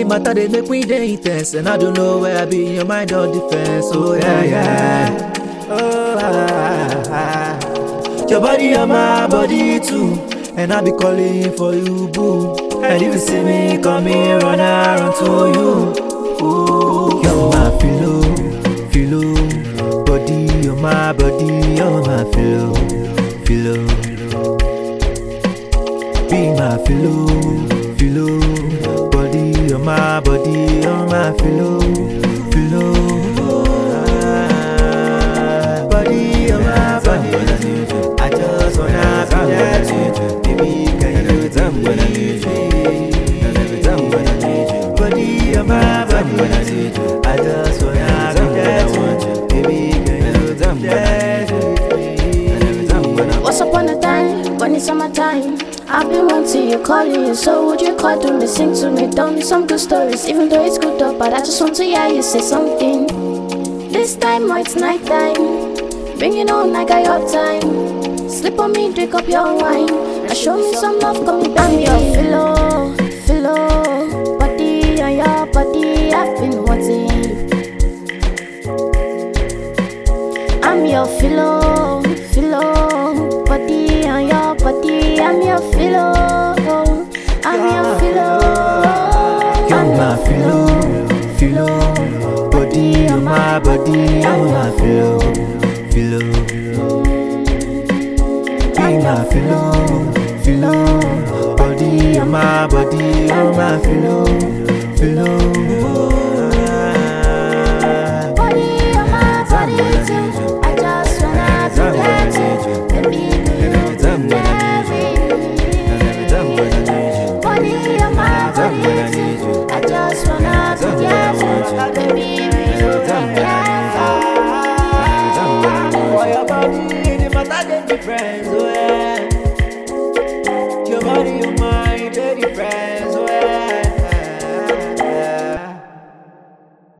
matter they make me dey intense, and I don't know where I be in your mind or defense. Oh yeah, yeah. Oh Your body on my body too, and I be calling for you, boo. And if you see me coming, run to you. Ooh, you're my pillow, body, you're my body, you're my pillow. Be my pillow, body, you're my body, you're my pillow. Body, you're my body. I just wanna be there, baby. Can you tell me when I need you? Every time when I need you, body, you're my body. I just wanna be there, baby. Can you tell me when I need you? Once upon a time, when it's summertime, I've been wanting you, calling you. So would you call to me, sing to me, tell me some good stories? Even though it's good up, but I just want to hear you say something. This time, oh, it's night time. Bring it on, I got your time. Sleep on me, drink up your wine. And show me some love, come me down your pillow, body on your body, I've been wanting. I'm your pillow, body on your body, I'm your pillow, I'm your pillow. You're my pillow, body on my body, you're my pillow. Be my pillow, body on my body, you're my pillow. Body on my body too, I just wanna be there too. Baby, do you care me? Body on my body too, I just wanna be there too. Baby, do you care? For your body, the matter they be friends.